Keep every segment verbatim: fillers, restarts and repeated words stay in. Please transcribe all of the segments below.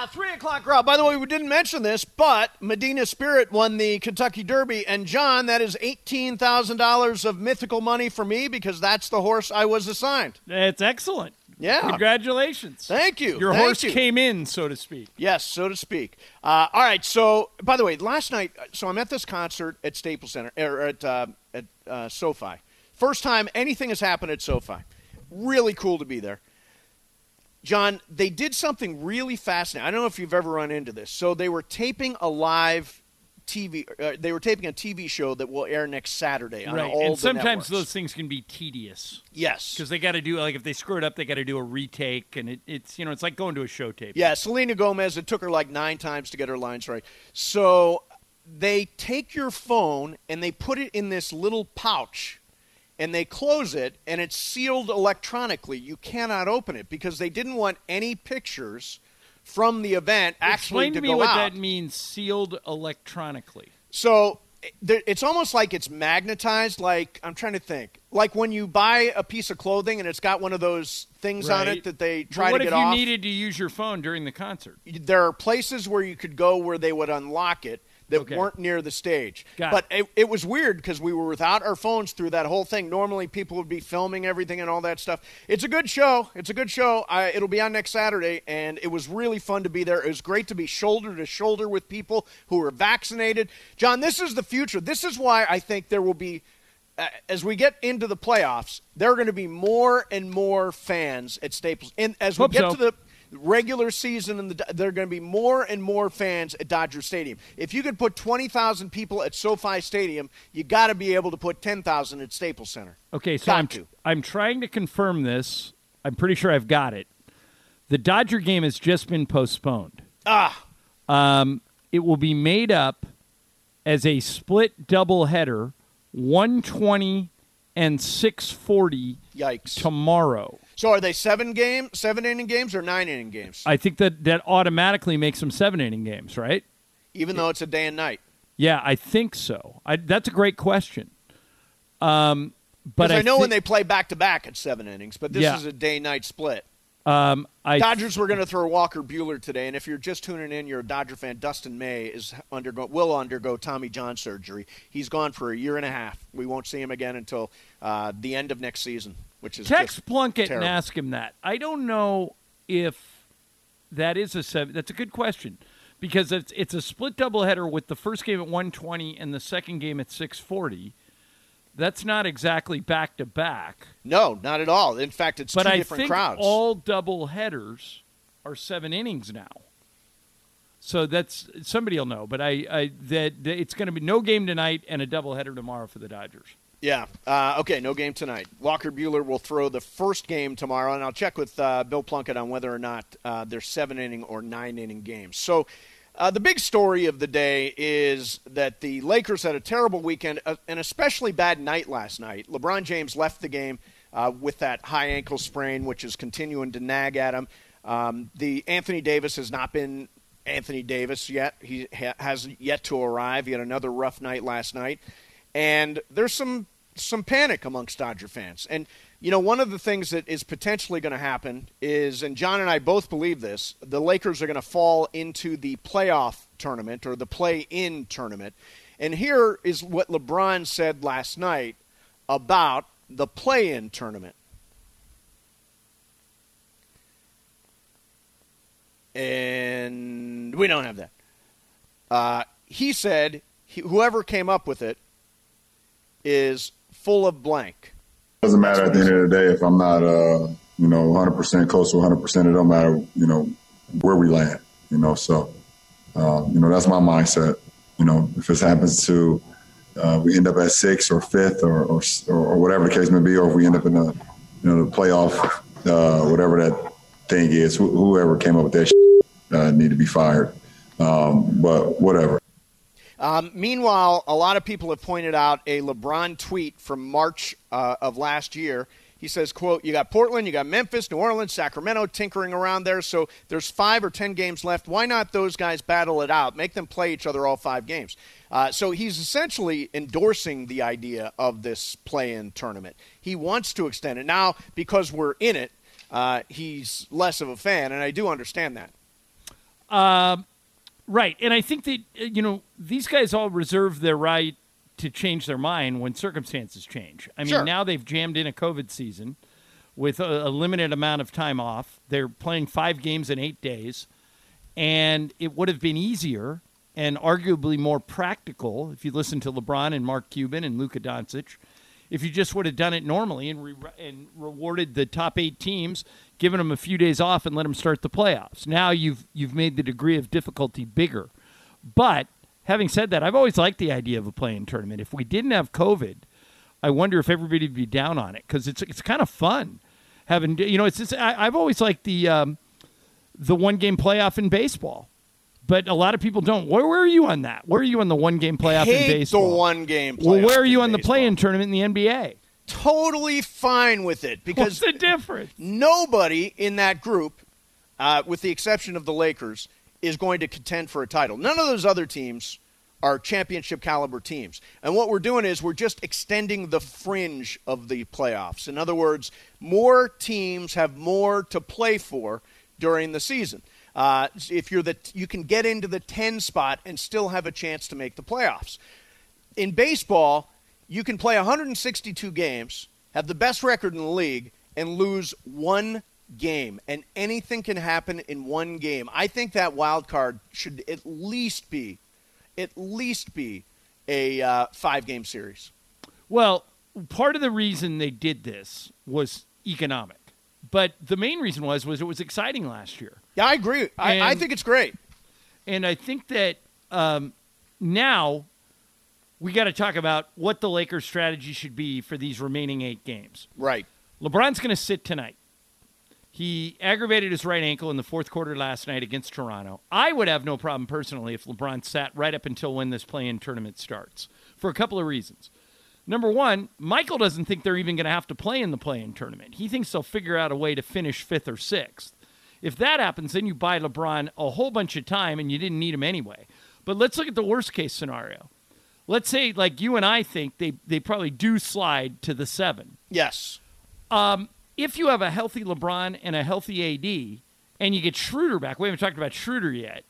three o'clock crowd. By the way, we didn't mention this, but Medina Spirit won the Kentucky Derby. And, John, that is eighteen thousand dollars of mythical money for me because that's the horse I was assigned. That's excellent. Yeah. Congratulations. Thank you. Your Thank horse you. came in, so to speak. Yes, so to speak. Uh, all right, so, by the way, last night, so I'm at this concert at Staples Center, or at, uh, at uh, SoFi. First time anything has happened at SoFi. Really cool to be there. John, they did something really fascinating. I don't know if you've ever run into this. So they were taping a live T V. Uh, they were taping a T V show that will air next Saturday on right. all and the sometimes networks. those things can be tedious. Yes, because they got to do like if they screw it up, they got to do a retake, and it, it's you know it's like going to a show tape. Yeah, Selena Gomez. It took her like nine times to get her lines right. So they take your phone and they put it in this little pouch. And they close it, and it's sealed electronically. You cannot open it because they didn't want any pictures from the event actually Explain to to me go what out. that means, sealed electronically. So it's almost like it's magnetized. Like, I'm trying to think. Like when you buy a piece of clothing and it's got one of those things right. on it that they try but to get off. off. What if you needed to use your phone during the concert? There are places where you could go where they would unlock it. That okay. weren't near the stage. Got but it. it, it was weird because we were without our phones through that whole thing. Normally people would be filming everything and all that stuff. It's a good show. It's a good show. I, it'll be on next Saturday, and it was really fun to be there. It was great to be shoulder to shoulder with people who are vaccinated. John, this is the future. This is why I think there will be, uh, as we get into the playoffs, there are going to be more and more fans at Staples. And as we Hope get so. to the regular season, and the, there are going to be more and more fans at Dodger Stadium. If you could put twenty thousand people at SoFi Stadium, you got to be able to put ten thousand at Staples Center. Okay, so got I'm to. I'm trying to confirm this. I'm pretty sure I've got it. The Dodger game has just been postponed. Ah, um, it will be made up as a split doubleheader, one twenty and six forty. Yikes! Tomorrow. So are they seven game, seven inning games or nine inning games? I think that that automatically makes them seven inning games, right? Even though it's a day and night. Yeah, I think so. I, that's a great question. Um, but I, I know thi- when they play back to back, it's seven innings, but this Yeah. is a day night split. Um, I Dodgers were going to throw Walker Buehler today, and if you're just tuning in, you're a Dodger fan. Dustin May is undergo will undergo Tommy John surgery. He's gone for a year and a half. We won't see him again until uh, the end of next season, which is text just Plunkett terrible. and ask him that. I don't know if that is a seven. That's a good question because it's it's a split doubleheader with the first game at one twenty and the second game at six forty. That's not exactly back to back. No, not at all. In fact, it's but two I different think crowds. all double headers are seven innings now. So that's somebody will know. But I, I that, that it's going to be no game tonight and a doubleheader tomorrow for the Dodgers. Yeah. Uh, okay, no game tonight. Walker Buehler will throw the first game tomorrow, and I'll check with uh, Bill Plunkett on whether or not uh, they're seven-inning or nine-inning games. So uh, the big story of the day is that the Lakers had a terrible weekend, uh, an especially bad night last night. LeBron James left the game uh, with that high ankle sprain, which is continuing to nag at him. Um, the Anthony Davis has not been Anthony Davis yet. He ha- has yet to arrive. He had another rough night last night. And there's some some panic amongst Dodger fans. And, you know, one of the things that is potentially going to happen is, and John and I both believe this, the Lakers are going to fall into the playoff tournament or the play-in tournament. And here is what LeBron said last night about the play-in tournament. And we don't have that. Uh, he said he, whoever came up with it is full of blank. Doesn't matter at the end of the day if I'm not, uh, you know, one hundred percent close to one hundred percent. It don't matter, you know, where we land, you know. So, uh, you know, that's my mindset. You know, if this happens to uh, we end up at sixth or fifth or, or or whatever the case may be, or if we end up in the, you know, the playoff, uh, whatever that thing is, wh- whoever came up with that shit, uh, need to be fired. Um, but whatever. Um, meanwhile, a lot of people have pointed out a LeBron tweet from March uh, of last year. He says, quote, you got Portland, you got Memphis, New Orleans, Sacramento tinkering around there. So there's five or ten games left. Why not those guys battle it out? Make them play each other all five games. Uh, so he's essentially endorsing the idea of this play-in tournament. He wants to extend it. Now, because we're in it, uh, he's less of a fan, and I do understand that. Um, right. And I think that, you know, these guys all reserve their right to change their mind when circumstances change. I mean, Sure. now they've jammed in a COVID season with a, a limited amount of time off. They're playing five games in eight days. And it would have been easier and arguably more practical if you listen to LeBron and Mark Cuban and Luka Doncic, if you just would have done it normally and, re- and rewarded the top eight teams, given them a few days off and let them start the playoffs. Now you've you've made the degree of difficulty bigger. But having said that, I've always liked the idea of a play-in tournament. If we didn't have COVID, I wonder if everybody would be down on it because it's it's kind of fun having, you know, it's just, I, I've always liked the um, the one-game playoff in baseball. But a lot of people don't. Where, where are you on that? Where are you on the one-game playoff Hate in baseball? the one-game playoff. Well, where are you in on the baseball. play-in tournament in the N B A? Totally fine with it because What's the difference? nobody in that group, uh, with the exception of the Lakers, is going to contend for a title. None of those other teams are championship caliber teams. And what we're doing is we're just extending the fringe of the playoffs. In other words, more teams have more to play for during the season. Uh, if you're the, you can get into the ten spot and still have a chance to make the playoffs. In baseball, you can play one hundred sixty-two games, have the best record in the league, and lose one game. And anything can happen in one game. I think that wild card should at least be, at least be a uh, five-game series. Well, part of the reason they did this was economic. But the main reason was was it was exciting last year. Yeah, I agree. I, I think it's great. And I think that um, now we got to talk about what the Lakers' strategy should be for these remaining eight games. Right. LeBron's going to sit tonight. He aggravated his right ankle in the fourth quarter last night against Toronto. I would have no problem personally if LeBron sat right up until when this play-in tournament starts for a couple of reasons. Number one, Michael doesn't think they're even going to have to play in the play-in tournament. He thinks they'll figure out a way to finish fifth or sixth. If that happens, then you buy LeBron a whole bunch of time and you didn't need him anyway. But let's look at the worst-case scenario. Let's say, like you and I think, they, they probably do slide to the seven. Yes. Um, if you have a healthy LeBron and a healthy A D, and you get Schroeder back, we haven't talked about Schroeder yet,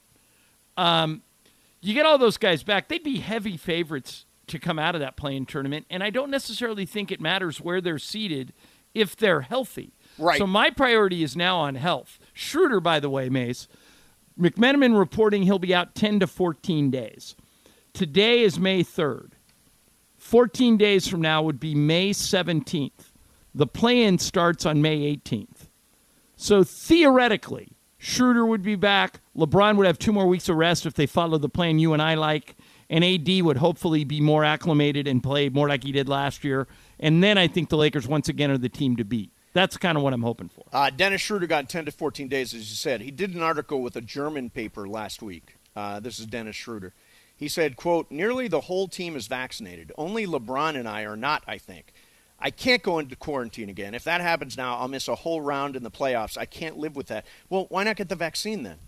um, you get all those guys back, they'd be heavy favorites to come out of that play-in tournament, and I don't necessarily think it matters where they're seated if they're healthy. Right. So my priority is now on health. Schroeder, by the way, Mace, McMenamin reporting he'll be out ten to fourteen days. Today is May third. fourteen days from now would be May seventeenth. The play-in starts on May eighteenth. So theoretically, Schroeder would be back. LeBron would have two more weeks of rest if they follow the plan you and I like. And A D would hopefully be more acclimated and play more like he did last year. And then I think the Lakers once again are the team to beat. That's kind of what I'm hoping for. Uh, Dennis Schroeder got ten to fourteen days, as you said. He did an article with a German paper last week. Uh, this is Dennis Schroeder. He said, quote, nearly the whole team is vaccinated. Only LeBron and I are not, I think. I can't go into quarantine again. If that happens now, I'll miss a whole round in the playoffs. I can't live with that. Well, why not get the vaccine then?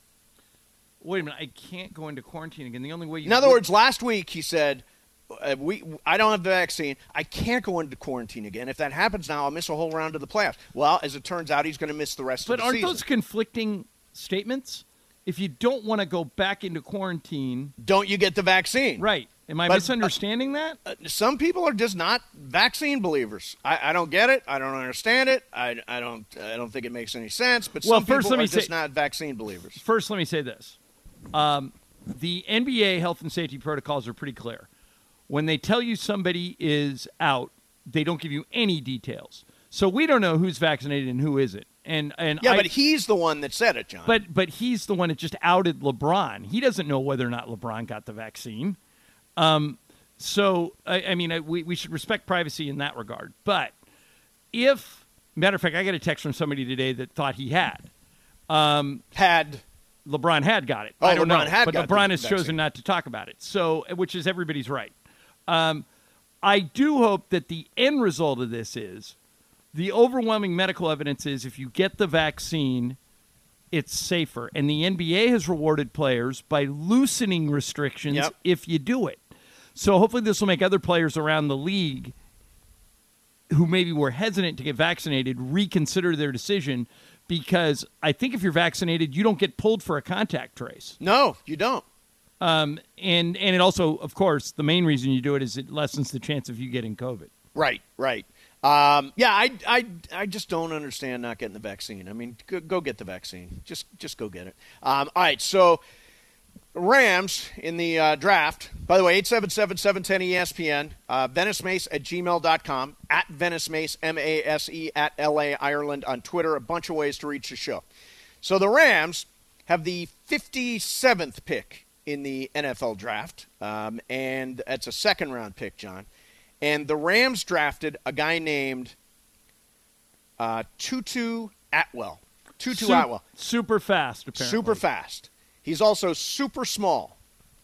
Wait a minute. I can't go into quarantine again. The only way you In other would- words, last week he said, uh, "We, I don't have the vaccine. I can't go into quarantine again. If that happens now, I'll miss a whole round of the playoffs." Well, as it turns out, he's going to miss the rest But of the aren't season. those conflicting statements? If you don't want to go back into quarantine, Don't you get the vaccine? right? Am I But, uh, misunderstanding that? Uh, some people are just not vaccine believers. I, I don't get it. I don't understand it. I, I don't. I don't think it makes any sense. But Well, some first people let me are just say- not vaccine believers. First, let me say this. Um, the N B A health and safety protocols are pretty clear. When they tell you somebody is out, they don't give you any details. So we don't know who's vaccinated and who isn't. And and Yeah, I, but he's the one that said it, John. but but he's the one that just outed LeBron. He doesn't know whether or not LeBron got the vaccine. Um, so I, I mean, I, we we should respect privacy in that regard. But if, matter of fact, I got a text from somebody today that thought he had. Um, had LeBron had got it. Oh, I don't LeBron know, had but got the LeBron has vaccine. chosen not to talk about it. So, which is everybody's right. Um, I do hope that the end result of this is the overwhelming medical evidence is if you get the vaccine, it's safer. And the N B A has rewarded players by loosening restrictions Yep. if you do it. So hopefully this will make other players around the league who maybe were hesitant to get vaccinated reconsider their decision because I think if you're vaccinated, you don't get pulled for a contact trace. No, you don't. Um, and, and it also, of course, the main reason you do it is it lessens the chance of you getting COVID. Right, right. Um, yeah, I, I, I just don't understand not getting the vaccine. I mean, go, go get the vaccine. Just just go get it. Um, all right, so Rams in the uh, draft. By the way, eight seven seven, seven one zero, E S P N, uh, Venice Mace at gmail dot com, at Venice Mace, M A S E, at L A Ireland on Twitter. A bunch of ways to reach the show. So the Rams have the fifty-seventh pick in the N F L draft, um, and that's a second-round pick, John. And the Rams drafted a guy named uh, Tutu Atwell. Tutu Sup- Atwell. Super fast, apparently. Super fast. He's also super small.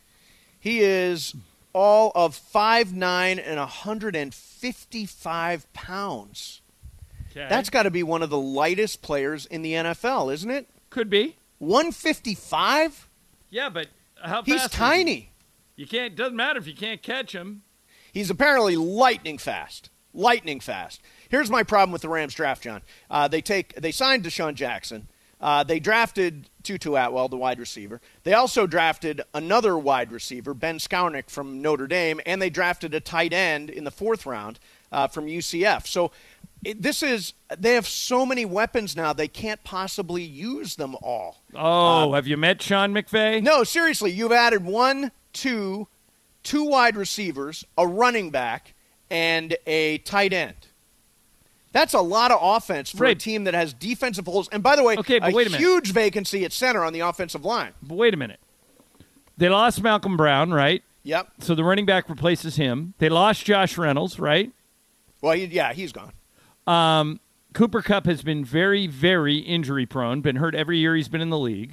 He is all of five nine and one hundred fifty-five pounds. Okay. That's got to be one of the lightest players in the N F L, isn't it? Could be. one fifty-five? Yeah, but how fast He's is he? tiny. You can't. Doesn't matter if you can't catch him. He's apparently lightning fast. Lightning fast. Here's my problem with the Rams draft, John. Uh, they take they signed Deshaun Jackson. Uh, they drafted Tutu Atwell, the wide receiver. They also drafted another wide receiver, Ben Skownick from Notre Dame, and they drafted a tight end in the fourth round uh, from U C F. So it, this is they have so many weapons now they can't possibly use them all. Oh, uh, have you met Sean McVay? No, seriously, you've added one, two, two wide receivers, a running back, and a tight end. That's a lot of offense for right. a team that has defensive holes. And by the way, okay, but a, wait a huge vacancy at center on the offensive line. But wait a minute. They lost Malcolm Brown, right? Yep. So the running back replaces him. They lost Josh Reynolds, right? Well, he, yeah, he's gone. Um, Cooper Kupp has been very, very injury prone, been hurt every year he's been in the league.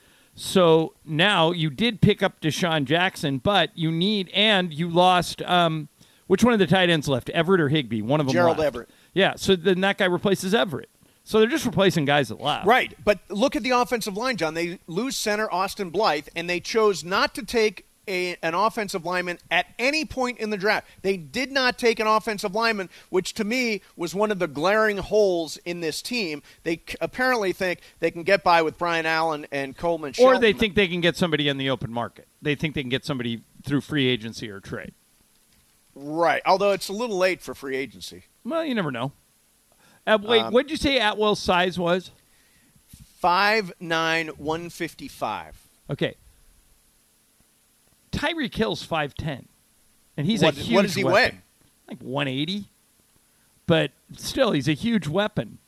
So now you did pick up Deshaun Jackson, but you need, and you lost, um, which one of the tight ends left? Everett or Higbee? One of them Gerald left. Everett. Yeah, so then that guy replaces Everett. So they're just replacing guys that left. Right, but look at the offensive line, John. They lose center Austin Blythe, and they chose not to take a, an offensive lineman at any point in the draft. They did not take an offensive lineman, which to me was one of the glaring holes in this team. They c- apparently think they can get by with Brian Allen and Coleman Shelton. Or they think they can get somebody in the open market. They think they can get somebody through free agency or trade. Right, although it's a little late for free agency. Well, you never know. Uh, wait, Um, what did you say Atwell's size was? five nine, one fifty-five. Okay. Tyreek Hill's five ten, and he's What- a huge what does he weapon. weigh? Like one eighty. But still, he's a huge weapon.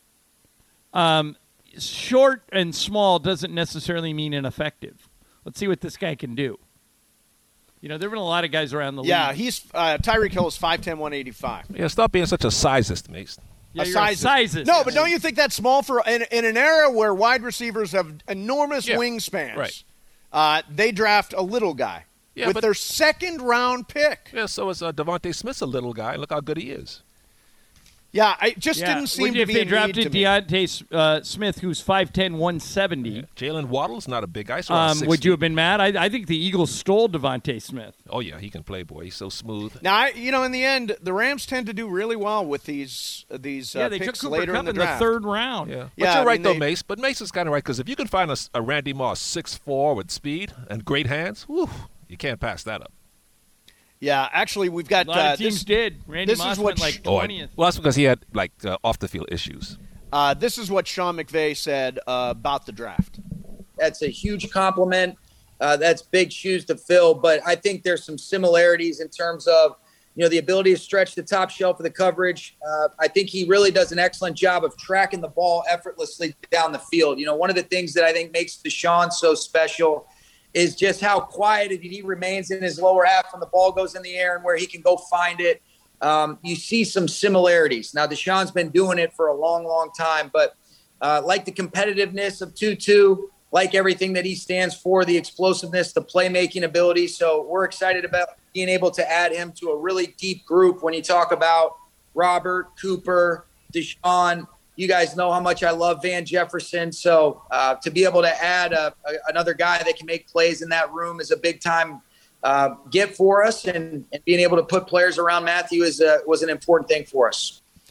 Um, short and small doesn't necessarily mean ineffective. Let's see what this guy can do. You know, there have been a lot of guys around the Yeah, league. he's uh, Tyreek Hill is five ten, one eighty-five. Yeah, stop being such a sizist, Mace. Yeah, a you're sizes. sizes. No, but don't you think that's small for in, in an era where wide receivers have enormous Yeah, wingspans? right. Uh, they draft a little guy Yeah, with but- their second round pick. Yeah, so is uh, Devontae Smith's a little guy. Look how good he is. Yeah, I it just Yeah. didn't seem Would you- to if be they a need drafted to me. Deontay uh, Smith, who's five ten, one seventy, Yeah. Jalen Waddle's not a big guy. So um, would you have been mad? I, I think the Eagles stole Devontae Smith. Oh, yeah, he can play, boy. He's so smooth. Now, I, you know, in the end, the Rams tend to do really well with these uh, these uh, yeah, they took picks Cooper later Kupp in the in draft. the third round. Yeah. But Yeah, you're I right, mean, though, they- Mace. But Mace is kind of right, because if you can find a, a Randy Moss six four with speed and great hands, whew, you can't pass that up. Yeah, actually, we've got A lot uh, of teams this. did. Randy this is Moss what went like sh- Oh, I- twentieth. well, that's because he had, like, uh, off-the-field issues. Uh, this is what Sean McVay said uh, about the draft. That's a huge compliment. Uh, that's big shoes to fill. But I think there's some similarities in terms of, you know, the ability to stretch the top shelf of the coverage. Uh, I think he really does an excellent job of tracking the ball effortlessly down the field. You know, one of the things that I think makes Deshaun so special is just how quiet he remains in his lower half when the ball goes in the air and where he can go find it. Um, you see some similarities. Now, Deshaun's been doing it for a long, long time, but uh, like the competitiveness of Tutu, like everything that he stands for, the explosiveness, the playmaking ability. So we're excited about being able to add him to a really deep group. When you talk about Robert, Cooper, Deshaun, you guys know how much I love Van Jefferson. So uh, to be able to add a, a, another guy that can make plays in that room is a big time uh, get for us. And, and being able to put players around Matthew is a, was an important thing for us.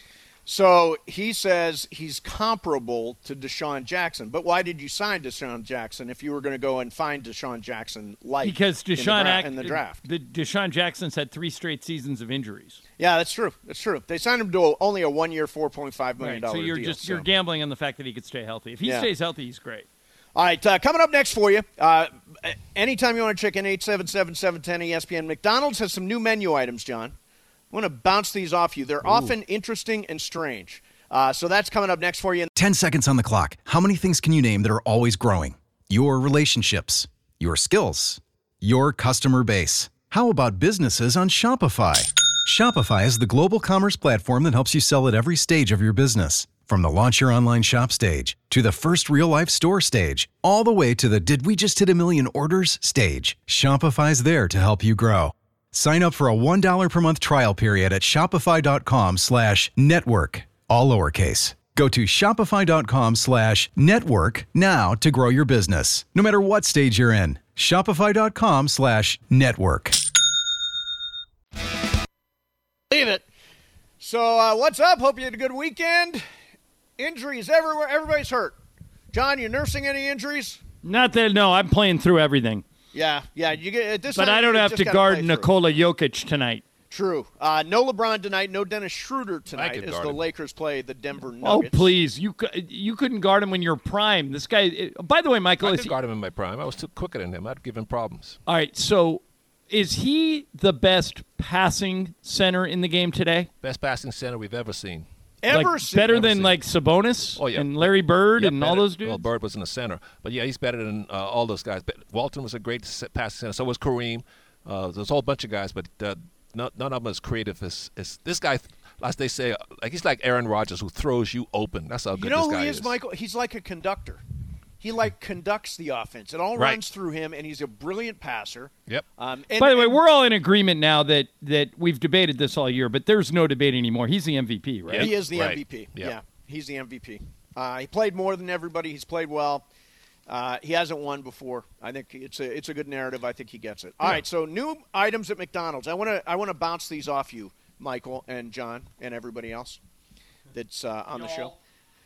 So he says he's comparable to Deshaun Jackson. But why did you sign Deshaun Jackson if you were going to go and find Deshaun Jackson light because Deshaun in, the dra- act- in the draft? The Deshaun Jackson's had three straight seasons of injuries. Yeah, that's true. That's true. They signed him to a, only a one-year, four point five million dollars right, so you're deal. just so. you're gambling on the fact that he could stay healthy. If he Yeah. stays healthy, he's great. All right, uh, coming up next for you, uh, anytime you want to check in, eight seven seven, seven one zero, E S P N. McDonald's has some new menu items, John. I want to bounce these off you. They're Ooh. often interesting and strange. Uh, so that's coming up next for you. Ten seconds on the clock. How many things can you name that are always growing? Your relationships, your skills, your customer base. How about businesses on Shopify? Shopify is the global commerce platform that helps you sell at every stage of your business. From the launch your online shop stage to the first real-life store stage, all the way to the did we just hit a million orders stage. Shopify's there to help you grow. Sign up for a one dollar per month trial period at shopify.com slash network. All lowercase. Go to shopify.com slash network now to grow your business. No matter what stage you're in. Shopify.com slash network. Leave it. So uh, what's up? Hope you had a good weekend. Injuries everywhere. Everybody's hurt. John, you nursing any injuries? Not that, no. I'm playing through everything. Yeah, yeah. You get at this But time, I don't you have just to gotta guard play through. Nikola Jokic tonight. True. Uh, no LeBron tonight. No Dennis Schroeder I tonight could as guard the him. Lakers play the Denver Oh, Nuggets. please. You cou- you couldn't guard him when you're prime. This guy, it- by the way, Michael, I is could he, guard him in my prime. I was too quicker than him. I'd give him problems. all right, so is he the best passing center in the game today? Best passing center we've ever seen. Ever like, seen- better ever than seen. like Sabonis Oh, yeah. and Larry Bird Yeah, and all better- those dudes? Well, Bird was in the center. But, yeah, he's better than uh, all those guys. But Walton was a great s- passing center. So was Kareem. Uh, there's a whole bunch of guys, but uh, none, none of them as creative as, as this guy. As they say, like he's like Aaron Rodgers who throws you open. That's how good You know this who guy he is, Michael? He's like a conductor. He like conducts the offense. It all Right. runs through him, and he's a brilliant passer. Yep. Um, and, By the way, and- we're all in agreement now that, that we've debated this all year, but there's no debate anymore. He's the M V P, right? Yeah. He is the Right. M V P. Yeah. Yeah, he's the M V P. Uh, he played more than everybody. He's played well. Uh, he hasn't won before. I think it's a it's a good narrative. I think he gets it. All Yeah. right, so new items at McDonald's. I want to I want to bounce these off you, Michael and John and everybody else that's uh, on the show.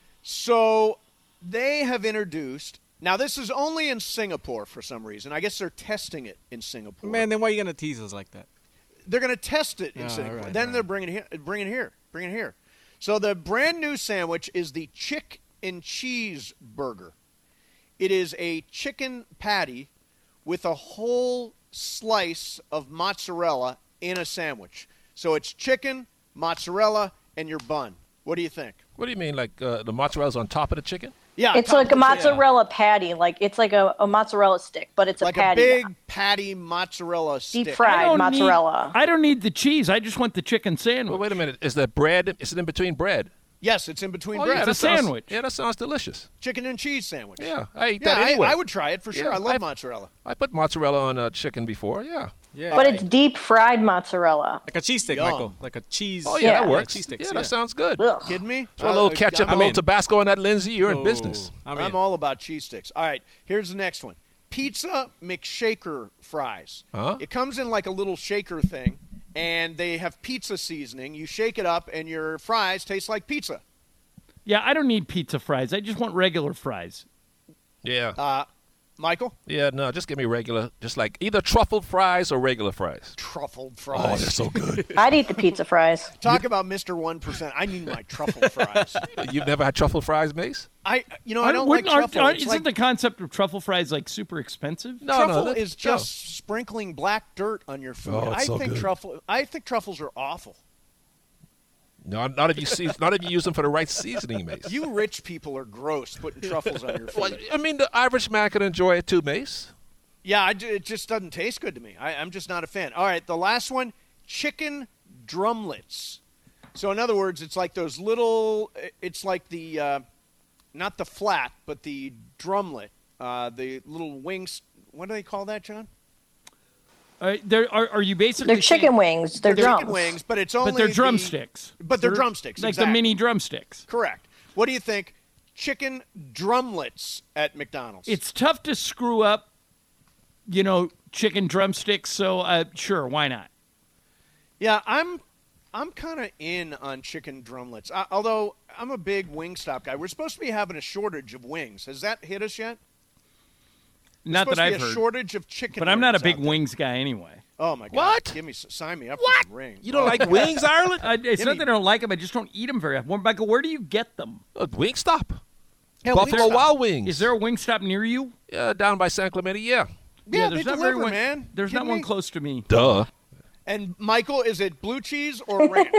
So they have introduced. Now this is only in Singapore for some reason. I guess they're testing it in Singapore. Man, then why are you gonna tease us like that? They're going to test it in Oh, Singapore. all right, then all they're right. bringing it here. Bring it here. Bring it here. So the brand new sandwich is the Chick and Cheese Burger. It is a chicken patty with a whole slice of mozzarella in a sandwich. So it's chicken, mozzarella, and your bun. What do you think? What do you mean, like uh, the mozzarella's on top of the chicken? Yeah, It's top like a of the- mozzarella patty, like it's like a, a mozzarella stick, but it's like a patty. a big patty mozzarella Deep stick. fried I don't mozzarella. Need, I don't need the cheese. I just want the chicken sandwich. Well, wait a minute. Is that bread? Is it in between bread? Yes, it's in between Oh, bread. yeah, It's that a sounds- sandwich. Yeah, that sounds delicious. Chicken and cheese sandwich. Yeah, I eat Yeah, that I, anyway. I would try it for sure. Yeah, I love I- mozzarella. I put mozzarella on uh, chicken before. Yeah. Yeah. But it's deep fried mozzarella. like a cheese stick, Yum. Michael. Like a cheese. Oh yeah, Yeah. that works. Cheese sticks, yeah, yeah. that sounds good. Ugh. Kidding me? Throw a little Uh, ketchup, I'm a little in. Tabasco on that, Lindsay. You're in Oh, business. I'm, I'm in. all about cheese sticks. All right, here's the next one. Pizza McShaker fries. Huh? It comes in like a little shaker thing, and they have pizza seasoning. You shake it up, and your fries taste like pizza. Yeah, I don't need pizza fries. I just want regular fries. Yeah. Uh, Michael? yeah, no, just give me regular, just like either truffled fries or regular fries. Truffled Oh, fries. they're so good. I'd eat the pizza fries. Talk about Mister one percent. I need my truffled fries. You've never had truffled fries, Mace? I, you know, I don't like Wouldn't- aren't- truffle. aren't- It's isn't like, the concept of truffle fries like super expensive? No, truffle no, that- is just sprinkling black dirt on your food. Oh, it's I so think good. truffle. I think truffles are awful. No, not if you see, not if you use them for the right seasoning, Mace. You rich people are gross putting truffles on your food. Well, I mean, the average man can enjoy it too, Mace. Yeah, I, ju- it just doesn't taste good to me. I, I'm just not a fan. All right, the last one, chicken drumlets. So in other words, it's like those little. It's like the, uh, not the flat, but the drumlet. Uh, the little wings. What do they call that, John? Uh, there are, are you basically They're chicken saying- wings. They're, They're drums. chicken wings, but it's only. but they're the- drumsticks. but they're drumsticks, like exactly. the mini drumsticks. Correct. What do you think? Chicken drumlets at McDonald's. It's tough to screw up, you know, chicken drumsticks. So uh, sure, why not? Yeah, I'm I'm kind of in on chicken drumlets. I, although I'm a big Wingstop guy. We're supposed to be having a shortage of wings. Has that hit us yet? There's Not that supposed to I've be a heard. shortage of chicken. But I'm not a wings big out there. wings guy anyway. Oh my God! What? Give me, sign me up What? for some rings. You don't like wings, Ireland? Uh, it's Give not me- that I don't like them. I just don't eat them very often. Well, Michael, where do you get them? Uh, Wingstop. Yeah, Buffalo Wingstop. Wild Wings. Is there a Wingstop near you? Uh, down by San Clemente, yeah. Yeah, there's they not deliver, very one, man. There's Kidding not one me? close to me. Duh. And Michael, is it blue cheese or ranch?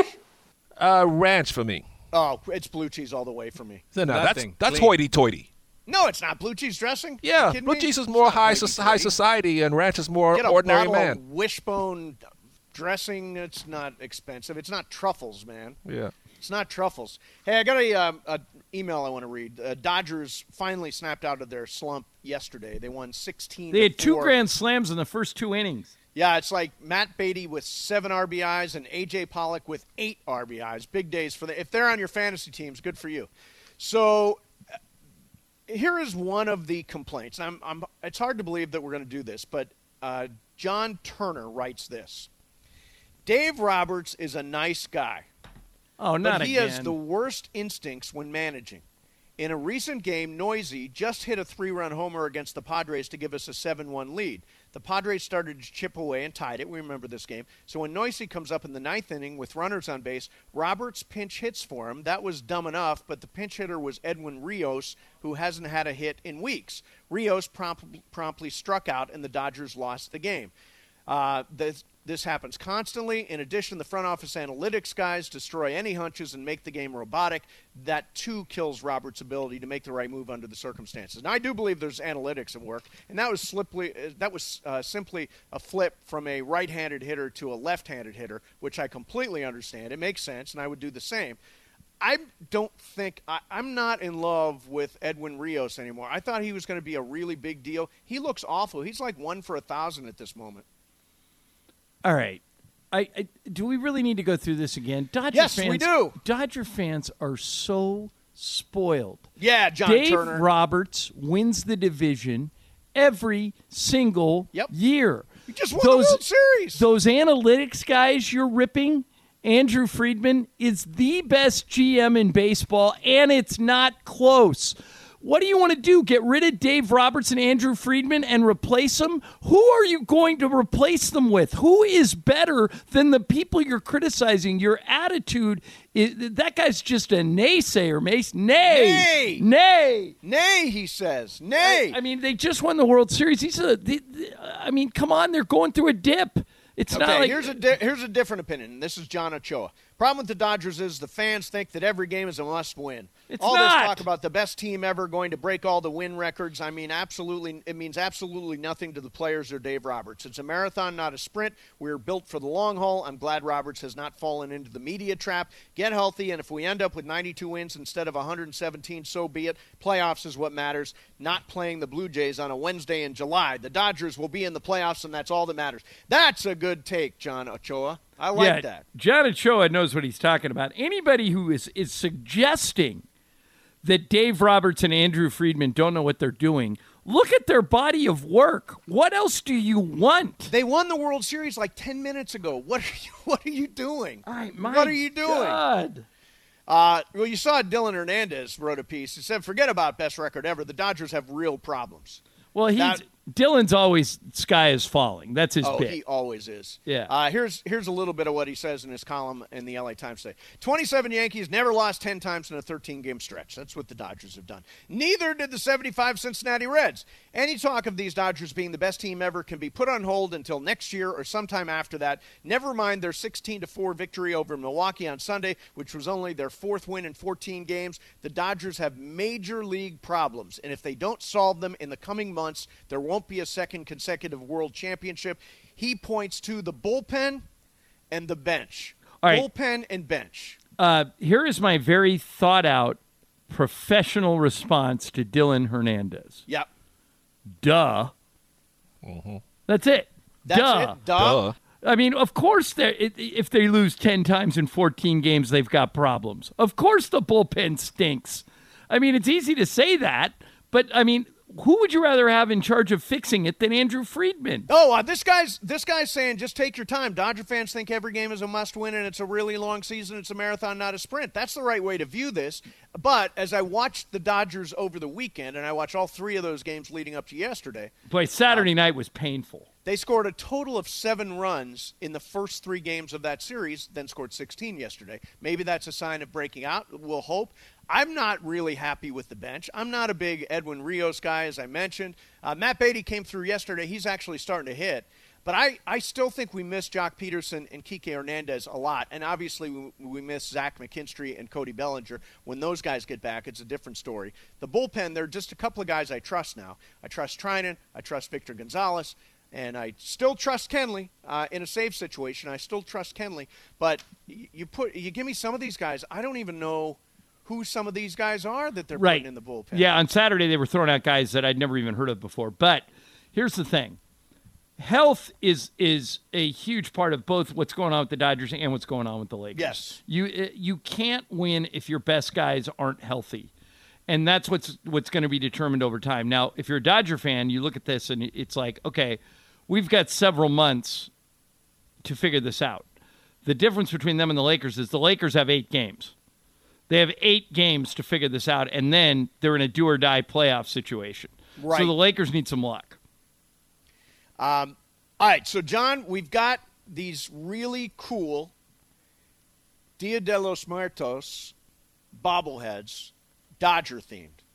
Uh, ranch for me. Oh, it's blue cheese all the way for me. No, no, that's Nothing. that's Clean. hoity-toity. No, it's not blue cheese dressing. Yeah, You kidding blue me? cheese is It's more not high hoity so- high toity. society, and ranch is more Get a ordinary bottle man. of Wishbone dressing. It's not expensive. It's not truffles, man. Yeah. It's not truffles. Hey, I got a, um, a email I want to read. Uh, Dodgers finally snapped out of their slump yesterday. They won sixteen. They had to two four. grand slams in the first two innings. Yeah, it's like Matt Beatty with seven R B Is and A J Pollock with eight R B Is. Big days for the. If they're on your fantasy teams, good for you. So uh, here is one of the complaints. I'm, I'm, it's hard to believe that we're going to do this, but uh, John Turner writes this. Dave Roberts is a nice guy, Oh, not but he again. has the worst instincts when managing. In a recent game, Noisy just hit a three-run homer against the Padres to give us a seven one lead. The Padres started to chip away and tied it. We remember this game. So when Noisy comes up in the ninth inning with runners on base, Roberts pinch hits for him. That was dumb enough, but the pinch hitter was Edwin Rios, who hasn't had a hit in weeks. Rios prompt, promptly struck out, and the Dodgers lost the game. Uh, this, this happens constantly. In addition, the front office analytics guys destroy any hunches and make the game robotic. That, too, kills Roberts' ability to make the right move under the circumstances. Now, I do believe there's analytics at work, and that was, sliply, uh, that was uh, simply a flip from a right-handed hitter to a left-handed hitter, which I completely understand. It makes sense, and I would do the same. I don't think I, I'm not in love with Edwin Rios anymore. I thought he was going to be a really big deal. He looks awful. He's like one for a thousand at this moment. All right. I, I do we really need to go through this again? Dodger Yes, fans, we do. Dodger fans are so spoiled. Yeah, John Dave Turner. Roberts wins the division every single Yep. year. He just won the World Series. Those analytics guys you're ripping, Andrew Friedman is the best G M in baseball, and it's not close. What do you want to do? Get rid of Dave Roberts and Andrew Friedman and replace them? Who are you going to replace them with? Who is better than the people you're criticizing? Your attitude, is, that guy's just a naysayer, Mace. Nay. Nay. Nay. Nay, he says. Nay. I, I mean, they just won the World Series. He's a, the, the, I mean, come on, they're going through a dip. It's okay, not like here's a di- here's a different opinion. This is John Ochoa. Problem with the Dodgers is the fans think that every game is a must-win. It's all not. this talk about the best team ever going to break all the win records. I mean, absolutely, it means absolutely nothing to the players or Dave Roberts. It's a marathon, not a sprint. We're built for the long haul. I'm glad Roberts has not fallen into the media trap. Get healthy, and if we end up with ninety-two wins instead of one hundred seventeen, so be it. Playoffs is what matters. Not playing the Blue Jays on a Wednesday in July. The Dodgers will be in the playoffs, and that's all that matters. That's a good take, John Ochoa. I like yeah, that. John Ochoa knows what he's talking about. Anybody who is, is suggesting that Dave Roberts and Andrew Friedman don't know what they're doing, look at their body of work. What else do you want? They won the World Series like ten minutes ago. What are you, what are you doing? All right, my what are you doing? God. Uh, well, you saw Dylan Hernandez wrote a piece. He said, forget about best record ever. The Dodgers have real problems. Well, he's That- Dylan's always sky is falling. That's his Oh, bit. he always is. Yeah. Uh, here's here's a little bit of what he says in his column in the L A Times today. twenty-seven Yankees never lost ten times in a thirteen-game stretch. That's what the Dodgers have done. Neither did the seventy-five Cincinnati Reds. Any talk of these Dodgers being the best team ever can be put on hold until next year or sometime after that. Never mind their sixteen to four victory over Milwaukee on Sunday, which was only their fourth win in fourteen games. The Dodgers have major league problems, and if they don't solve them in the coming months, there won't be a second consecutive world championship. He points to the bullpen and the bench. All right. Bullpen and bench. Uh, here is my very thought-out professional response to Dylan Hernandez. Yep. Duh. That's it. That's Duh. it. Duh. Duh. I mean, of course, they're- i- if they lose ten times in fourteen games, they've got problems. Of course the bullpen stinks. I mean, it's easy to say that, but, I mean, who would you rather have in charge of fixing it than Andrew Friedman? Oh, uh, this guy's this guy's saying just take your time. Dodger fans think every game is a must-win and it's a really long season. It's a marathon, not a sprint. That's the right way to view this. But as I watched the Dodgers over the weekend, and I watched all three of those games leading up to yesterday. Boy, Saturday uh, night was painful. They scored a total of seven runs in the first three games of that series, then scored sixteen yesterday. Maybe that's a sign of breaking out. We'll hope. I'm not really happy with the bench. I'm not a big Edwin Rios guy, as I mentioned. Uh, Matt Beatty came through yesterday. He's actually starting to hit. But I, I still think we miss Jock Peterson and Kike Hernandez a lot. And obviously we, we miss Zach McKinstry and Cody Bellinger. When those guys get back, it's a different story. The bullpen, there are just a couple of guys I trust now. I trust Trinan. I trust Victor Gonzalez. And I still trust Kenley uh, in a save situation. I still trust Kenley. But you put you give me some of these guys, I don't even know who some of these guys are that they're right. putting in the bullpen. Yeah, on Saturday they were throwing out guys that I'd never even heard of before. But here's the thing. Health is is a huge part of both what's going on with the Dodgers and what's going on with the Lakers. Yes. You you can't win if your best guys aren't healthy. And that's what's what's going to be determined over time. Now, if you're a Dodger fan, you look at this and it's like, okay, we've got several months to figure this out. The difference between them and the Lakers is the Lakers have eight games. They have eight games to figure this out, and then they're in a do-or-die playoff situation. Right. So the Lakers need some luck. Um, all right, so, John, we've got these really cool Dia de los Muertos bobbleheads, Dodger-themed.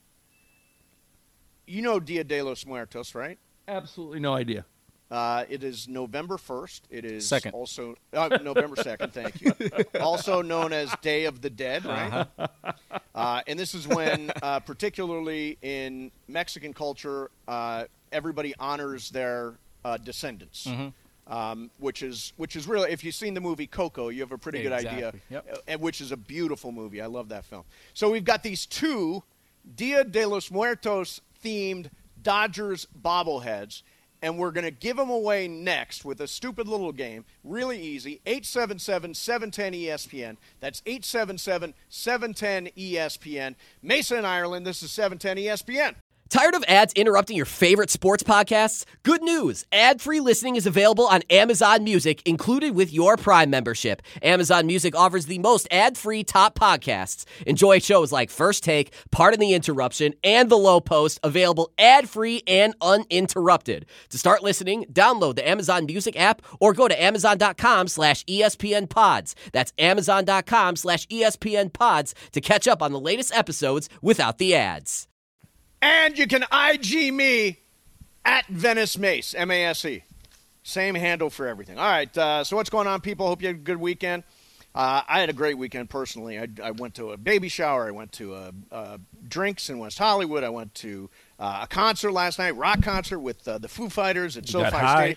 You know Dia de los Muertos, right? Absolutely no idea. Uh, it is November first. It is second. also uh, November second, thank you. Also known as Day of the Dead, right? Uh-huh. Uh, and this is when, uh, particularly in Mexican culture, uh, everybody honors their uh, descendants, mm-hmm. um, which is which is really, if you've seen the movie Coco, you have a pretty exactly. good idea, Yep. uh, which is a beautiful movie. I love that film. So we've got these two Dia de los Muertos themed Dodgers bobbleheads. And we're going to give them away next with a stupid little game. Really easy. eight seven seven, seven one zero, E S P N. That's eight seven seven, seven one zero, E S P N. Mesa in Ireland, this is seven ten E S P N. Tired of ads interrupting your favorite sports podcasts? Good news. Ad-free listening is available on Amazon Music, included with your Prime membership. Amazon Music offers the most ad-free top podcasts. Enjoy shows like First Take, Pardon the Interruption, and The Low Post, available ad-free and uninterrupted. To start listening, download the Amazon Music app or go to amazon.com slash ESPN pods. That's amazon.com slash ESPN pods to catch up on the latest episodes without the ads. And you can I G me at Venice Mace, M A S E. Same handle for everything. All right, uh, so what's going on, people? Hope you had a good weekend. Uh, I had a great weekend personally. I, I went to a baby shower. I went to a, a drinks in West Hollywood. I went to uh, a concert last night, rock concert with uh, the Foo Fighters at SoFi Stadium.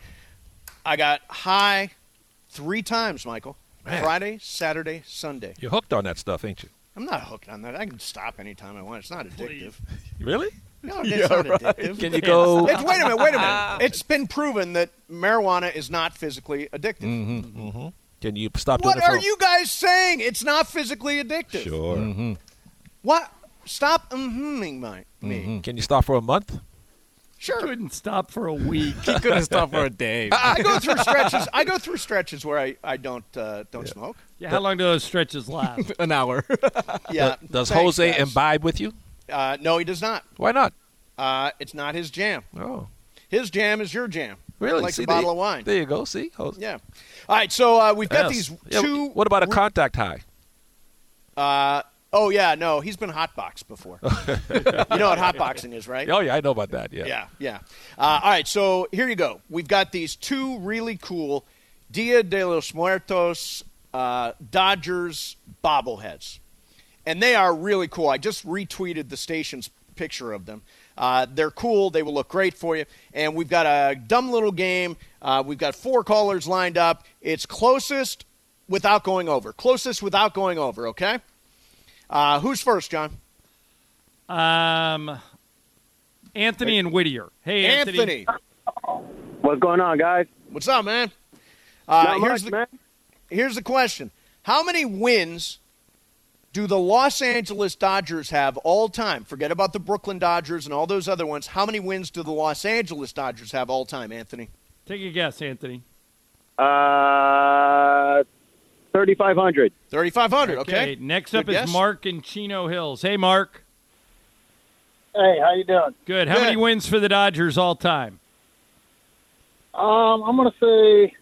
I got high three times, Michael. Man. Friday, Saturday, Sunday. You're hooked on that stuff, ain't you? I'm not hooked on that. I can stop anytime I want. It's not addictive. Really? No, it's yeah, not right. addictive. Can you go? It's, wait a minute, wait a minute. It's been proven that marijuana is not physically addictive. Mm-hmm, mm-hmm. Can you stop what doing it for are you guys saying? It's not physically addictive. Sure. Mm-hmm. What? Stop mm-hmming my, me. Mm-hmm. Can you stop for a month? Sure. Couldn't stop for a week. He couldn't stop for a day. I go through stretches. I go through stretches where I, I don't uh, don't yeah. smoke. Yeah, how long do those stretches last? An hour. Yeah. Does Thanks, Jose guys. imbibe with you? Uh, no, he does not. Why not? Uh, it's not his jam. Oh. His jam is your jam. Really? Like See, a bottle there, of wine. There you go. See? Jose. Yeah. All right, so uh, we've got Yes. these Yeah, two. what about a contact high? Uh, oh, yeah, no, he's been hotboxed before. You know what hotboxing is, right? Oh, yeah, I know about that. Yeah. Yeah, yeah. Uh, all right, so here you go. We've got these two really cool Dia de los Muertos uh, Dodgers bobbleheads. And they are really cool. I just retweeted the station's picture of them. Uh, they're cool. They will look great for you. And we've got a dumb little game. Uh, we've got four callers lined up. It's closest without going over. Closest without going over, okay? Uh, who's first, John? Um, Anthony and Whittier. Hey, Anthony. Anthony. What's going on, guys? What's up, man? Uh, Not here's much, the man. here's the question: how many wins do the Los Angeles Dodgers have all time? Forget about the Brooklyn Dodgers and all those other ones. How many wins do the Los Angeles Dodgers have all time, Anthony? Take a guess, Anthony. Uh, thirty-five hundred. thirty-five hundred, okay. Okay, next Good up is guess. Mark in Chino Hills. Hey, Mark. Hey, how you doing? Good. How Good. many wins for the Dodgers all time? Um, I'm gonna say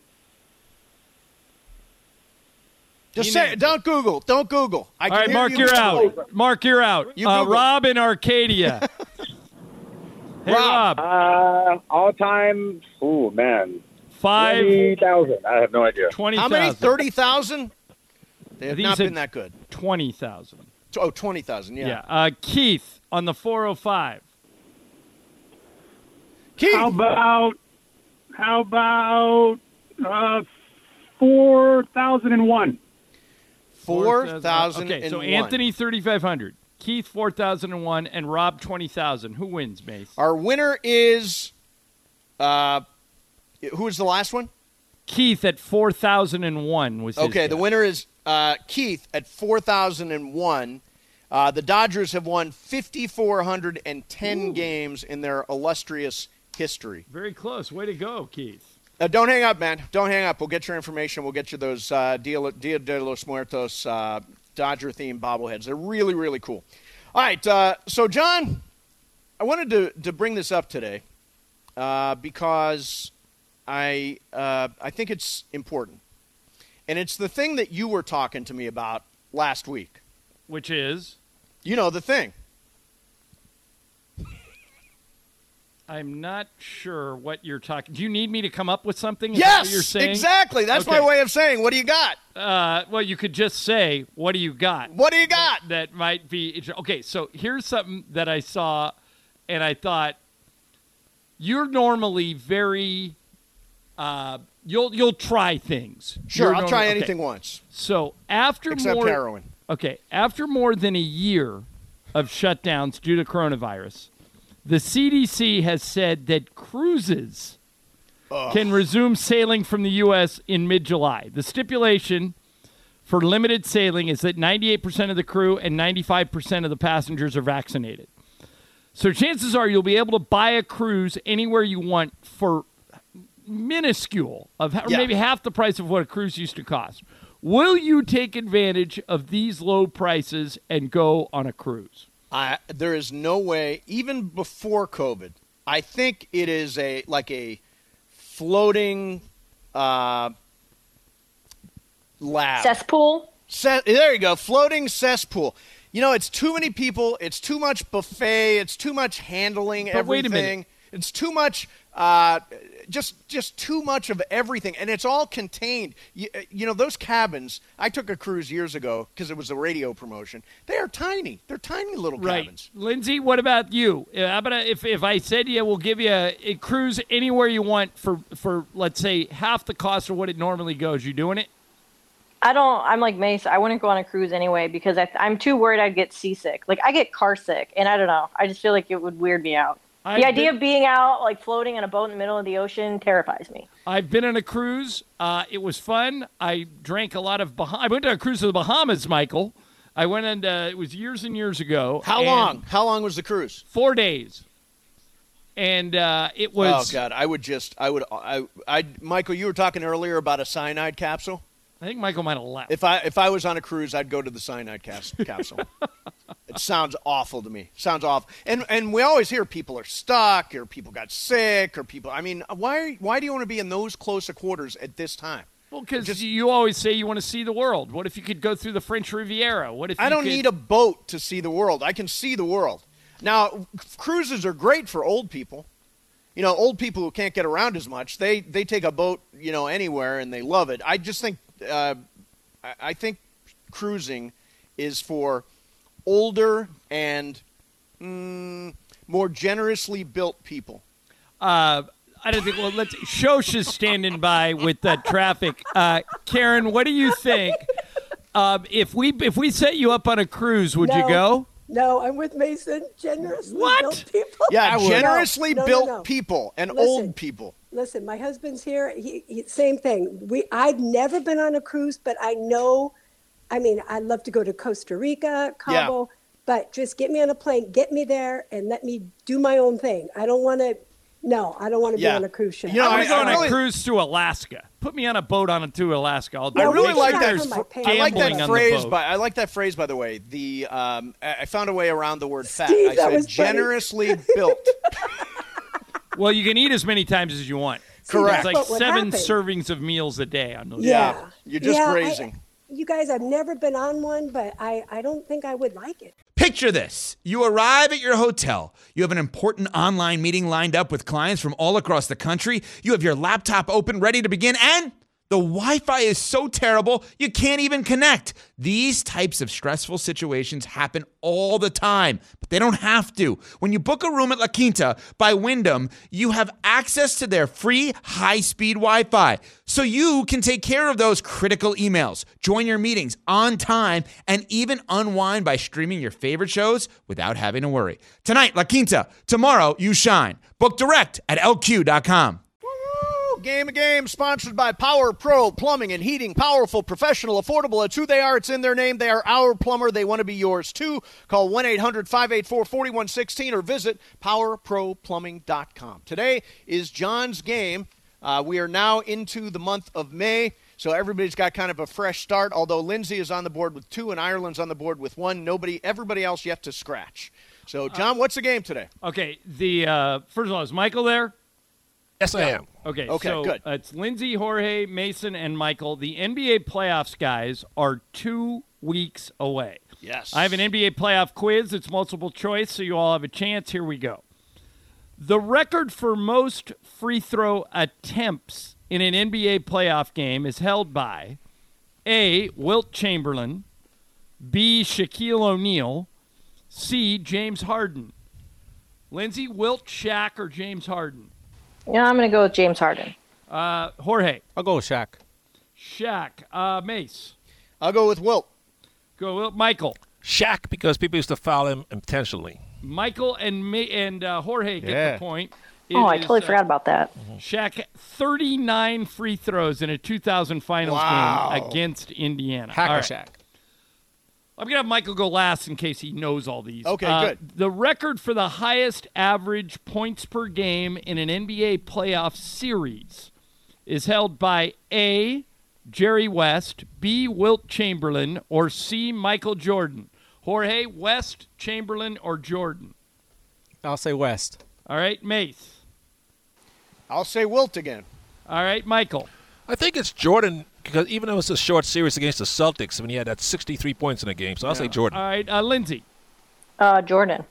Just He say named it. Don't Google. Don't Google. I All can right, hear Mark, you you're Google. out. Mark, you're out. You uh, Google. Rob in Arcadia. Hey, Rob. Rob. uh, all time. Oh man, Five. twenty thousand. I have no idea. twenty How thousand. many? thirty thousand? They have think not he said been that good. twenty thousand. Oh, twenty thousand, yeah. Yeah. Uh, Keith on the four oh five. Keith. How about how about uh, four thousand and one? four thousand Okay, so Anthony thirty-five hundred, Keith four thousand one, and Rob twenty thousand. Who wins, Mace? Our winner is, uh, who was the last one? Keith at four thousand one was his Okay, the guess. winner is uh, Keith at four thousand one. Uh, the Dodgers have won five thousand four hundred ten games in their illustrious history. Very close. Way to go, Keith. Uh, don't hang up, man. Don't hang up. We'll get your information. We'll get you those uh, Dia, Dia de los Muertos uh, Dodger-themed bobbleheads. They're really, really cool. All right, uh, so, John, I wanted to, to bring this up today uh, because I uh, I think it's important. And it's the thing that you were talking to me about last week. Which is? You know, the thing. I'm not sure what you're talking. Do you need me to come up with something? Is that Yes, what you're saying? exactly. That's Okay. my way of saying, what do you got? Uh, well, you could just say, what do you got? What do you got? That, that might be inter- okay. So here's something that I saw, and I thought you're normally very uh, you'll you'll try things. Sure, You're I'll norm- try okay. anything once. So after Except more heroin. okay, after more than a year of shutdowns due to coronavirus, the C D C has said that cruises Ugh. can resume sailing from the U S in mid-July. The stipulation for limited sailing is that ninety-eight percent of the crew and ninety-five percent of the passengers are vaccinated. So chances are you'll be able to buy a cruise anywhere you want for minuscule, of or Yeah. maybe half the price of what a cruise used to cost. Will you take advantage of these low prices and go on a cruise? I, there is no way, even before COVID, I think it is a like a floating uh, lab. Cesspool? Se- there you go, floating cesspool. You know, it's too many people. It's too much buffet. It's too much handling But everything. wait a minute. It's too much, uh, just just too much of everything, and it's all contained. You, you know, those cabins. I took a cruise years ago because it was a radio promotion. They are tiny. They're tiny little Right. cabins. Lindsay, what about you? Uh, How about if, if I said to you, we'll give you a, a cruise anywhere you want for, for, let's say, half the cost of what it normally goes. You doing it? I don't. I'm like Mace. I wouldn't go on a cruise anyway because I, I'm too worried I'd get seasick. Like I get car sick, and I don't know. I just feel like it would weird me out. I've the idea been- of being out, like floating on a boat in the middle of the ocean, terrifies me. I've been on a cruise. Uh, it was fun. I drank a lot of bah- I went to a cruise to the Bahamas, Michael. I went on, uh, it was years and years ago. How and long? How long was the cruise? Four days. And uh, it was, Oh God, I would just, I would, I, I, Michael, you were talking earlier about a cyanide capsule. I think Michael might have left. If I, if I was on a cruise, I'd go to the cyanide cas- capsule. It sounds awful to me. Sounds awful. And and we always hear people are stuck, or people got sick, or people. I mean, why why do you want to be in those closer quarters at this time? Well, because Just- you always say you want to see the world. What if you could go through the French Riviera? What if I you don't could- need a boat to see the world. I can see the world. Now, cruises are great for old people. You know, old people who can't get around as much, they they take a boat, you know, anywhere and they love it. I just think, uh, I, I think cruising is for older and mm, more generously built people. Uh, I don't think. Well, let's. Shosh is standing by with the traffic. Uh, Karen, what do you think? Um, if we if we set you up on a cruise, would you No. go? No, I'm with Mason. Generously What? built people. Yeah, No, generously no, no, built no. people and Listen. old people. Listen, my husband's here. He, he, same thing. We I've never been on a cruise, but I know I mean, I'd love to go to Costa Rica, Cabo, yeah. but just get me on a plane, get me there, and let me do my own thing. I don't want to. No, I don't want to yeah. be on a cruise ship. You know, I, I go on really, a cruise to Alaska. Put me on a boat on a, to Alaska. I'll do I really like that. Fr- I like that phrase. By I like that phrase. By the way, the um, I found a way around the word fat. Steve, I that said was generously built. Well, you can eat as many times as you want. See, Correct. It's like seven happened. servings of meals a day on those. Yeah, yeah. you're just yeah, grazing. I, you guys, I've never been on one, but I, I don't think I would like it. Picture this. You arrive at your hotel. You have an important online meeting lined up with clients from all across the country. You have your laptop open, ready to begin, and the Wi-Fi is so terrible, you can't even connect. These types of stressful situations happen all the time, but they don't have to. When you book a room at La Quinta by Wyndham, you have access to their free high-speed Wi-Fi, so you can take care of those critical emails, join your meetings on time, and even unwind by streaming your favorite shows without having to worry. Tonight, La Quinta. Tomorrow, you shine. Book direct at L Q dot com. Game of Games, sponsored by Power Pro Plumbing and Heating. Powerful, professional, affordable. It's who they are. It's in their name. They are our plumber. They want to be yours, too. Call one eight hundred five eight four four one one six or visit power pro plumbing dot com. Today is John's game. Uh, we are now into the month of May, so everybody's got kind of a fresh start, although Lindsay is on the board with two and Ireland's on the board with one. Nobody, everybody else yet to scratch. So, John, what's the game today? Okay, the uh, first of all, is Michael there? Yes, I am. Okay, okay, so good. Uh, it's Lindsay, Jorge, Mason, and Michael. The N B A playoffs, guys, are two weeks away. Yes. I have an N B A playoff quiz. It's multiple choice, so you all have a chance. Here we go. The record for most free throw attempts in an N B A playoff game is held by A, Wilt Chamberlain, B, Shaquille O'Neal, C, James Harden. Lindsay, Wilt, Shaq, or James Harden? Yeah, I'm going to go with James Harden. Uh, Jorge. I'll go with Shaq. Shaq. Uh, Mace. I'll go with Wilt. Go Wilt. Michael. Shaq, because people used to foul him intentionally. Michael and Ma- and uh, Jorge get Yeah. the point. It oh, I is, totally uh, forgot about that. Shaq, thirty-nine free throws in a two thousand finals Wow. game against Indiana. Hacker All right. Shaq. I'm going to have Michael go last in case he knows all these. Okay, Uh, good. The record for the highest average points per game in an N B A playoff series is held by A, Jerry West, B, Wilt Chamberlain, or C, Michael Jordan. Jorge, West, Chamberlain, or Jordan? I'll say West. All right, Mace. I'll say Wilt again. All right, Michael. I think it's Jordan because even though it's a short series against the Celtics, I mean, he had that sixty-three points in a game, so I'll say Jordan. All right, uh, Lindsay. Uh, Jordan.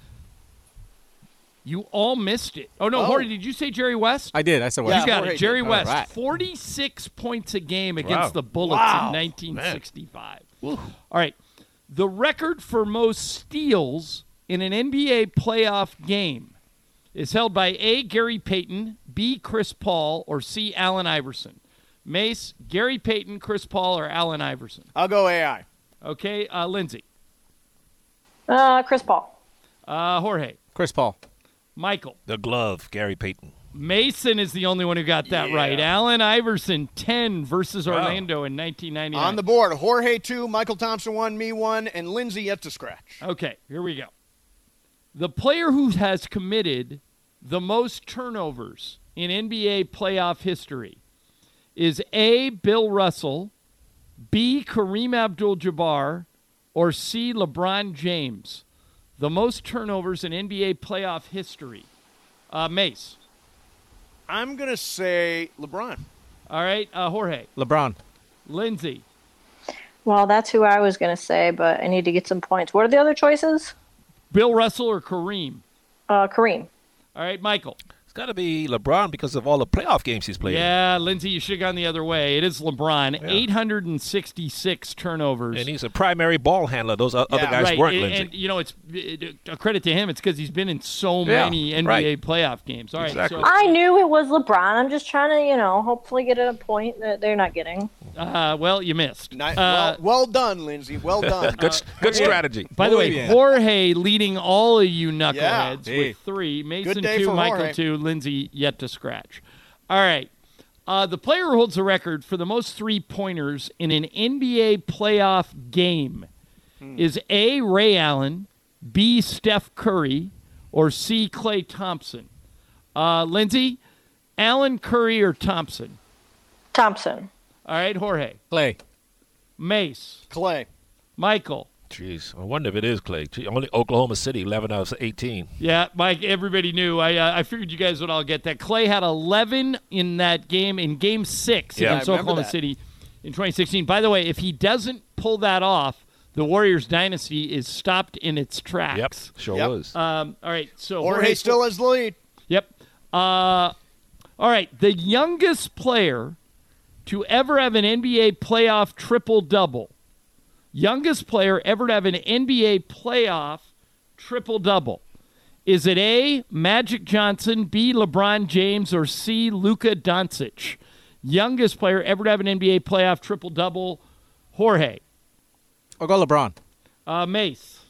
You all missed it. Oh, no, Oh. Jorge, did you say Jerry West? I did. I said Yeah, West. You got Jorge it. Jerry did. West, All right. forty-six points a game against Wow. the Bullets Wow. in nineteen sixty-five. All right. The record for most steals in an N B A playoff game is held by A, Gary Payton, B, Chris Paul, or C, Allen Iverson. Mace, Gary Payton, Chris Paul, or Allen Iverson? I'll go A I. Okay, uh, Lindsay. Uh, Chris Paul. Uh, Jorge. Chris Paul. Michael. The glove, Gary Payton. Mason is the only one who got that Yeah. right. Allen Iverson, ten versus Wow. Orlando in nineteen ninety-nine. On the board, Jorge two, Michael Thompson one, me one, and Lindsay yet to scratch. Okay, here we go. The player who has committed the most turnovers in N B A playoff history is A, Bill Russell, B, Kareem Abdul-Jabbar, or C, LeBron James. The most turnovers in N B A playoff history. Uh, Mace. I'm going to say LeBron. All right, uh, Jorge. LeBron. Lindsay. Well, that's who I was going to say, but I need to get some points. What are the other choices? Bill Russell or Kareem? Uh, Kareem. All right, Michael. It's got to be LeBron because of all the playoff games he's played. Yeah, Lindsay, you should have gone the other way. It is LeBron, Yeah. eight hundred sixty-six turnovers. And he's a primary ball handler. Those o- other Yeah, guys right, weren't, and, Lindsay. and, you know, it's it, a credit to him. It's because he's been in so Yeah, many N B A right. playoff games. All right, Exactly. so I knew it was LeBron. I'm just trying to, you know, hopefully get a point that they're not getting. uh, well, you missed. Ni- Uh, well, well done, Lindsay. Well done. good good strategy. by the way, Muy bien. Jorge leading all of you knuckleheads Yeah. Hey. with three. Mason Good day two, for Michael Jorge. two, Lindsay yet to scratch. All right. Uh, the player who holds the record for the most three-pointers in an N B A playoff game hmm. is A, Ray Allen, B, Steph Curry, or C, Klay Thompson. Uh, Lindsay, Allen, Curry, or Thompson? Thompson. All right, Jorge. Klay. Mace. Klay. Michael. Jeez, I wonder if it is Klay. Gee, only Oklahoma City, eleven out of eighteen. Yeah, Mike, everybody knew. I uh, I figured you guys would all get that. Klay had eleven in that game, in game six yeah, against Oklahoma that. City in twenty sixteen. By the way, if he doesn't pull that off, the Warriors dynasty is stopped in its tracks. Yep, sure yep. was. Um, all right, so Jorge, Jorge still has the lead. Yep. Uh, all right, the youngest player to ever have an N B A playoff triple-double. Youngest player ever to have an N B A playoff triple-double. Is it A, Magic Johnson, B, LeBron James, or C, Luka Doncic? Youngest player ever to have an N B A playoff triple-double, Jorge. I'll go LeBron. Uh, Mace.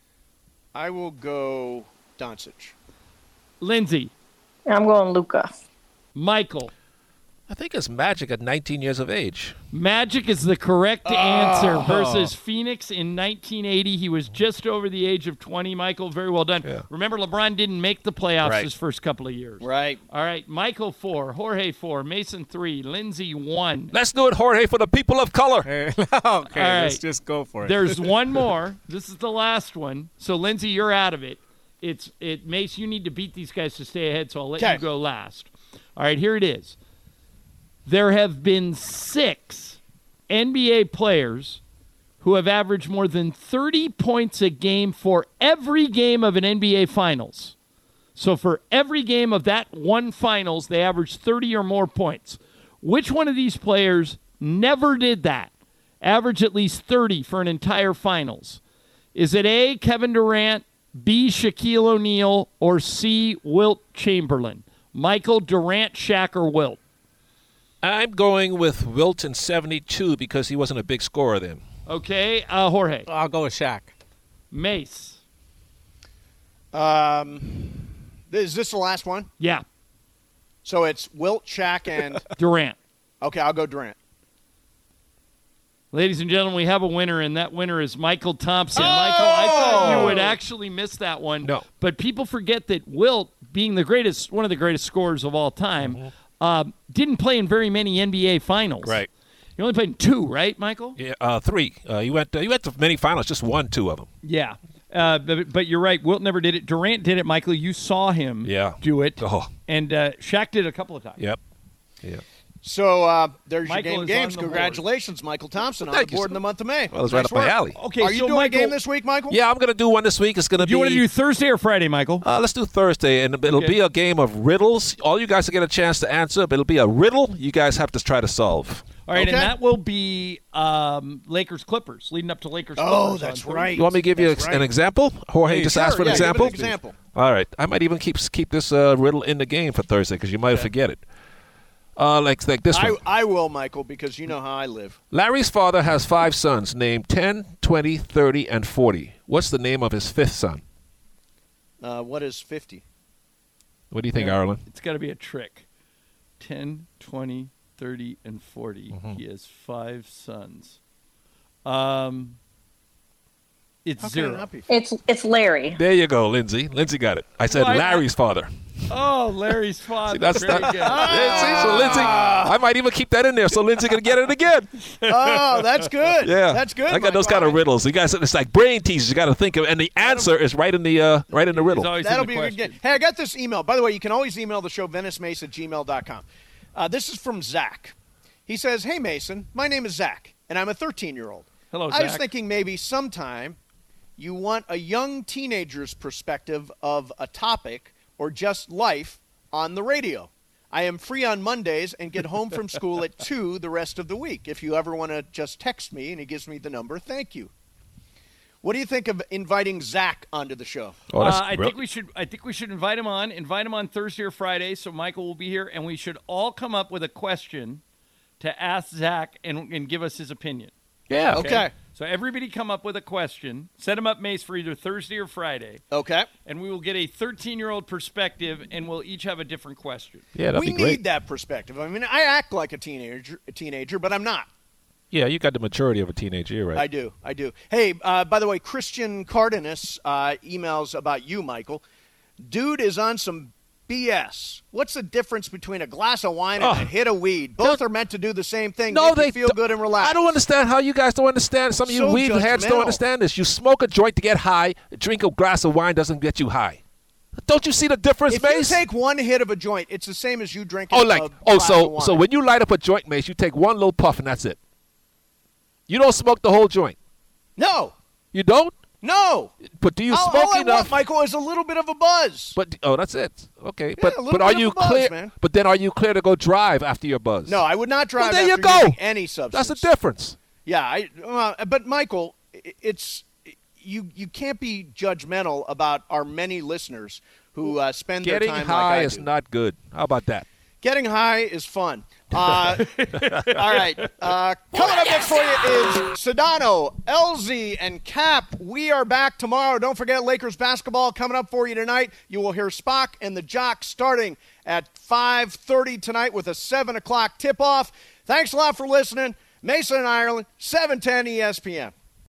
I will go Doncic. Lindsay. I'm going Luka. Michael. I think it's Magic at nineteen years of age. Magic is the correct oh. answer versus Phoenix in nineteen eighty. He was just over the age of twenty. Michael, very well done. Yeah. Remember, LeBron didn't make the playoffs right. his first couple of years. Right. All right, Michael, four. Jorge, four. Mason, three. Lindsay, one. Let's do it, Jorge, for the people of color. okay, All let's right. just go for it. There's one more. This is the last one. So, Lindsay, you're out of it. It's it. Mace, you need to beat these guys to stay ahead, so I'll let okay. you go last. All right, here it is. There have been six N B A players who have averaged more than thirty points a game for every game of an N B A Finals. So for every game of that one Finals, they averaged thirty or more points. Which one of these players never did that? Average at least thirty for an entire Finals. Is it A, Kevin Durant, B, Shaquille O'Neal, or C, Wilt Chamberlain? Michael, Durant, Shaq, or Wilt? I'm going with Wilt in seventy-two because he wasn't a big scorer then. Okay, uh, Jorge. I'll go with Shaq. Mace. Um, is this the last one? Yeah. So it's Wilt, Shaq, and Durant. Okay, I'll go Durant. Ladies and gentlemen, we have a winner, and that winner is Michael Thompson. Oh! Michael, I thought you would actually miss that one. No. But people forget that Wilt, being the greatest, one of the greatest scorers of all time, mm-hmm. uh, didn't play in very many N B A finals. Right. He only played in two, right, Michael? Yeah, uh, three. Uh, you went. Uh, you went to many finals, just won two of them. Yeah. Uh, but, but you're right. Wilt never did it. Durant did it, Michael. You saw him yeah. do it. Oh. And uh, Shaq did it a couple of times. Yep. Yeah. So uh, there's Michael your game games. Congratulations, Michael Thompson, well, on the you, board in the month of May. Well, it's nice right up my alley. Okay, Are you so doing Michael, a game this week, Michael? Yeah, I'm going to do one this week. It's going to be. Do you want to do Thursday or Friday, Michael? Uh, let's do Thursday, and it'll okay. be a game of riddles. All you guys will get a chance to answer, but it'll be a riddle you guys have to try to solve. All right, okay. and that will be um, Lakers-Clippers, leading up to Lakers-Clippers. Oh, that's right. You want me to give you that's a, right. an example? Jorge hey, just sure, asked for an yeah, example? Give an example. All right. I might even keep keep this uh, riddle in the game for Thursday because you might okay. forget it. Uh, like, like this I, one. I will, Michael, because you know how I live. Larry's father has five sons named ten, twenty, thirty, and forty. What's the name of his fifth son? Uh, what is fifty? What do you think, yeah, Arlen? It's got to be a trick. ten, twenty, thirty, and forty. Mm-hmm. He has five sons. Um, it's how zero. It it's it's Larry. There you go, Lindsay. Lindsay got it. I said well, Larry's I, father. Oh, Larry's father. See, that's Very not, good. ah! So Lindsay, I might even keep that in there so Lindsay can get it again. Oh, that's good. Yeah, that's good. I got those kind of riddles. You guys, it's like brain teasers. You got to think of, and the answer is right in the uh, right in the riddle. That'll be a good game. Hey, I got this email. By the way, you can always email the show venice mace at gmail dot com. Uh, this is from Zach. He says, "Hey Mason, my name is Zach, and I'm a thirteen-year-old. Hello, I Zach. was thinking maybe sometime you want a young teenager's perspective of a topic or just life on the radio. I am free on Mondays and get home from school at two the rest of the week. If you ever want to just text me," and he gives me the number, thank you. What do you think of inviting Zach onto the show? Oh, that's uh, I real- think we should. I think we should invite him on. Invite him on Thursday or Friday, so Michael will be here, and we should all come up with a question to ask Zach and, and give us his opinion. Yeah. Okay. So everybody come up with a question. Set them up, Mace, for either Thursday or Friday. Okay. And we will get a thirteen-year-old perspective, and we'll each have a different question. Yeah, that'd we be great. need that perspective. I mean, I act like a teenager, a teenager, but I'm not. Yeah, you got the maturity of a teenager, you're right. I do. I do. Hey, uh, by the way, Christian Cardenas uh, emails about you, Michael. Dude is on some B S. What's the difference between a glass of wine and Oh. a hit of weed? Both are meant to do the same thing. No, Make you they feel don't- good and relax. I don't understand how you guys don't understand. Some of you So weed heads judgmental. don't understand this. You smoke a joint to get high. Drink a glass of wine doesn't get you high. Don't you see the difference, If Mace? you take one hit of a joint, it's the same as you drinking oh, like a oh, glass of so wine. so when you light up a joint, Mace, you take one little puff and that's it. You don't smoke the whole joint. No. You don't? No. But do you all, smoke all I enough? want, Michael, is a little bit of a buzz. But oh, that's it. Okay, Yeah, but a little but are bit of you a buzz, clear? man. But then are you clear to go drive after your buzz? No, I would not drive Well, there you after go. using any substance. That's the difference. Yeah, I, uh, but Michael, i- it's you. You can't be judgmental about our many listeners who uh, spend Getting their time high like I is do. not good. How about that? Getting high is fun. Uh, all right. Uh, coming up next for you is Sedano, L Z, and Cap. We are back tomorrow. Don't forget Lakers basketball coming up for you tonight. You will hear Spock and the Jock starting at five thirty tonight with a seven o'clock tip-off. Thanks a lot for listening. Mason and Ireland, seven ten E S P N.